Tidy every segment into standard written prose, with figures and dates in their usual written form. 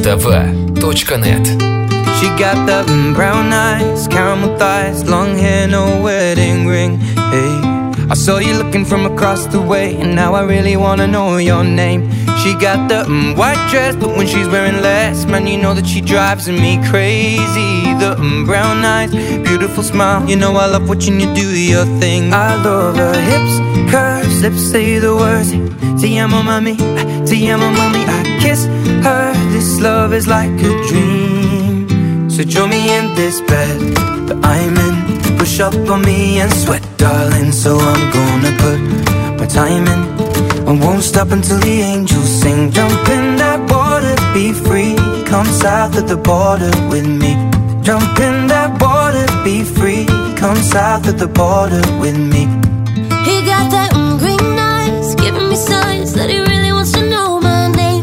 Muztv.net. She got the brown eyes, caramel thighs, long hair, no wedding ring. Hey, I saw you looking from across the way, and now I really wanna know your name. She got the white dress, but when she's wearing less, man, you know that she drives me crazy. The brown eyes, beautiful smile, you know I love watching you do your thing. I love her hips, curves, lips say the words. Te amo mami, te amo mami. I kiss her, this love is like a dream. So join me in this bed that I'm in. Push up on me and sweat, darling. So I'm gonna put my time in. I won't stop until the angels sing. Jump in that water, be free. Come south of the border with me. Jump in that water, be free. Come south of the border with me. He got that green eyes, giving me signs that he really wants to know my name.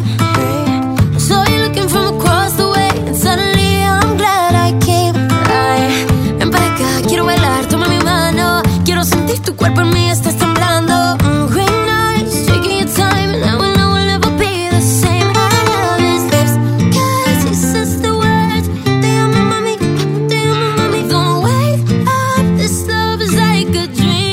I saw you looking from across the way, and suddenly I'm glad I came. Ven para acá, quiero bailar, toma mi mano. Quiero sentir tu cuerpo en mí, estás temblando. Green eyes, taking your time, and I will never be the same. I love his lips, cause he says the words. Te amo mami, te amo mami. Don't wake up, this love is like a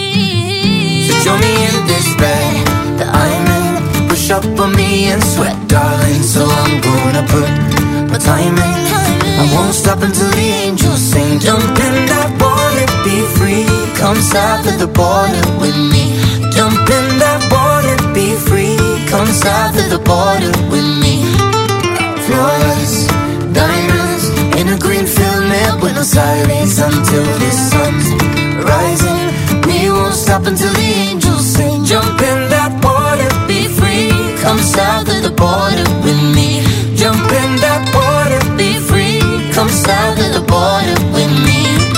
dream. So join me in this bed that I'm in. Push up on me and sweat, darling. So I'm gonna put my time in. I won't stop until the angels sing. Jump in that water, be free. Come south of the border with me. Jump in that water, be free. Come south of the border with me. Flawless diamonds in a green field near Buenos Aires. Until the sun's rising, we won't stop until the angels sing. Jump in that water, be free. Come south of the border with me. Jump in that water, be free. Come south of the border with me.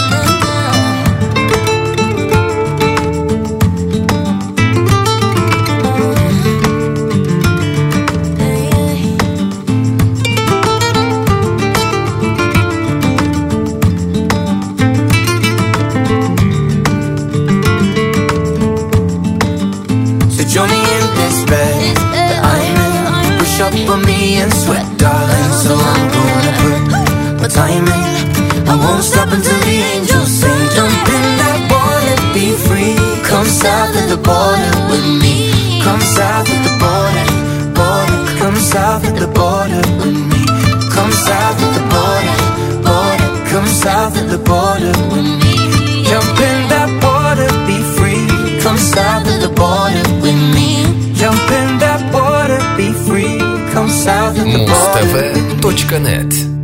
So join me in this bed that I'm in. Push up on me and sweat, darling. So I'm gonna put my time in. I won't stop until the angels sing. Jump in that water, be free. Come south of the border with me. Come south of the border, border. Come south of the border with me. Come south of the border, border. Come south of the border with me. Jump in that water, be free. Come south of the border with me. Jump in that water, be free. Come south of the border. Muztv.net.